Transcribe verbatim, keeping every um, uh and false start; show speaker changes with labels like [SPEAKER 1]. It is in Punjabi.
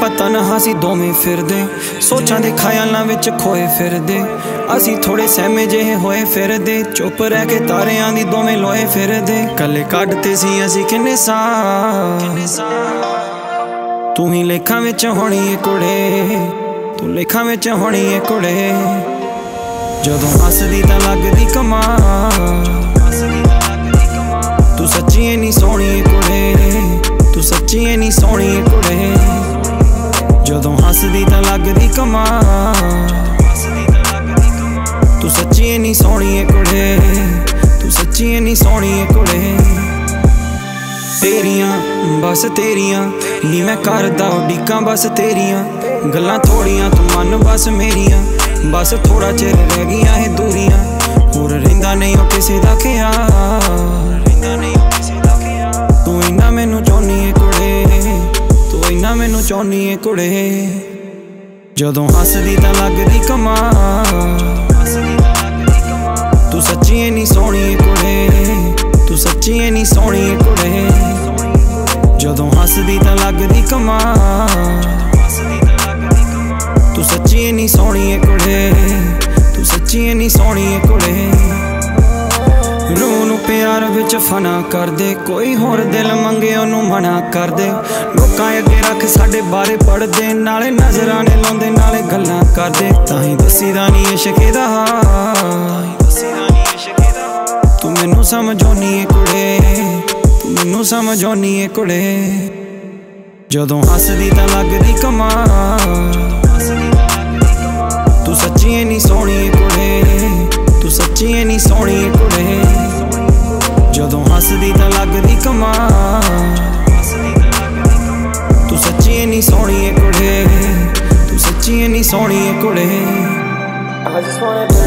[SPEAKER 1] ਆਪਾਂ ਤਨਹਾ ਸੀ ਦੋਵੇਂ ਫਿਰਦੇ, ਸੋਚਾਂ ਦੇ ਖਿਆਲਾਂ ਵਿੱਚ ਖੋਏ ਫਿਰਦੇ। ਅਸੀਂ ਥੋੜੇ ਸਹਿਮੇ ਜਿਹੇ ਹੋਏ ਫਿਰਦੇ, ਚੁੱਪ ਰਹਿ ਕੇ ਤਾਰਿਆਂ ਦੀ ਦੋਵੇਂ ਲੋਏ ਫਿਰਦੇ। ਕੱਲੇ ਕੱਢਤੇ ਸੀ ਅਸੀਂ ਕਿੰਨੇ ਸਾਹ, ਤੂੰ ਹੀ ਲੇਖਾਂ ਵਿੱਚ ਹੋਣੀ ਏ ਕੁੜੇ, ਤੂੰ ਲੇਖਾਂ ਵਿੱਚ ਹੋਣੀ ਏ ਕੁੜੇ। ਜਦੋਂ ਹੱਸਦੀ ਤਾਂ ਲੱਗਦੀ ਕਮਾਲ, ਤੂੰ ਸੱਚੀ ਏਨੀ ਸੋਹਣੀ ਏ ਕੁੜੇ, ਤੂੰ ਸੱਚੀ ਏਨੀ ਸੋਹਣੀ ਏ ਕੁੜੇ। ਜਦੋਂ ਹੱਸਦੀ ਤਾਂ ਲੱਗਦੀ ਕਮਾਲ, ਤੂੰ ਸੱਚੀ ਏਨੀ ਸੋਹਣੀ ਏ ਕੁੜੇ, ਤੂੰ ਸੱਚੀ ਏਨੀ ਸੋਹਣੀ ਏ ਕੁੜੇ। ਤੇਰੀਆਂ ਬਸ ਤੇਰੀਆਂ ਨੀ ਮੈਂ ਕਰਦਾ ਉਡੀਕਾਂ, ਬਸ ਤੇਰੀਆਂ ਗੱਲਾਂ ਥੋੜੀਆਂ ਤੂੰ ਮੰਨ ਬਸ ਮੇਰੀਆਂ। ਬਸ ਥੋੜਾ ਚਿਰ ਰਹਿ ਗਈਆਂ ਇਹ ਦੂਰੀਆਂ, ਹੋਰ ਰਹਿੰਦਾ ਨਹੀਂ ਉਹ ਕਿਸੇ ਦਾ ਖਿਆਲ। ਤੂੰ ਇੰਨਾ ਮੈਨੂੰ ਚਾਹੁੰਦੀ ਏ ਕੁੜੇ, ਤੂੰ ਇੰਨਾ ਮੈਨੂੰ ਚਾਹੁੰਦੀ ਏ ਕੁੜੇ। ਜਦੋਂ ਹੱਸਦੀ ਤਾਂ ਲੱਗਦੀ ਕਮਾਲ, ਤੂੰ ਸੱਚੀ ਏਨੀ ਸੋਹਣੀ ਏ ਕੁੜੇ, ਤੂੰ ਸੱਚੀ ਏਨੀ ਸੋਹਣੀ ਏ ਕੁੜੇ। ਜਦੋਂ ਹੱਸਦੀ ਤਾਂ ਲੱਗਦੀ ਕਮਾਲ, ਤੂੰ ਸੱਚੀ ਏਨੀ ਸੋਹਣੀ ਏ ਕੁੜੇ, ਤੂੰ ਸੱਚੀ ਏਨੀ ਸੋਹਣੀ ਏ ਕੁੜੇ। ਰੂਹ ਨੂੰ ਪਿਆਰ ਵਿੱਚ ਫਨਾ ਕਰਦੇ, ਕੋਈ ਹੋਰ ਦਿਲ ਮੰਗੇ ਉਹਨੂੰ ਮਨਾ ਕਰਦੇ। ਲੋਕਾਂ ਅੱਗੇ ਰੱਖ ਸਾਡੇ ਬਾਰੇ ਪੜ੍ਹਦੇ, ਨਾਲੇ ਨਜ਼ਰਾਂ ਨੇ ਲਾਉਂਦੇ ਨਾਲੇ ਗੱਲਾਂ ਕਰਦੇ। ਤਾਂ ਹੀ ਦੱਸੀਦਾ ਨੀ ਇਸ਼ਕ ਦਾ ਹਾਲ, ਤੂੰ ਮੈਨੂੰ ਸਮਝਾਉਣੀ ਏ ਕੁੜੇ, ਤੂੰ ਮੈਨੂੰ ਸਮਝਾਉਣੀ ਏ ਕੁੜੇ। ਜਦੋਂ ਹੱਸਦੀ ਤਾਂ ਲੱਗਦੀ ਕਮਾਲ, ਤੂੰ ਸੱਚੀ ਏਨੀ ਸੋਹਣੀ ਏ ਕੁੜੇ, ਤੂੰ ਸੱਚੀ ਏਨੀ ਸੋਹਣੀ ਏ ਕੁੜੇ। ਜਦੋਂ ਹੱਸਦੀ ਤਾਂ ਲੱਗਦੀ ਕਮਾਲ, ਤੂੰ ਸੱਚੀ ਏਨੀ ਸੋਹਣੀ ਏ ਕੁੜੇ, ਤੂੰ ਸੱਚੀ ਏਨੀ ਸੋਹਣੀ ਏ ਕੁੜੇ।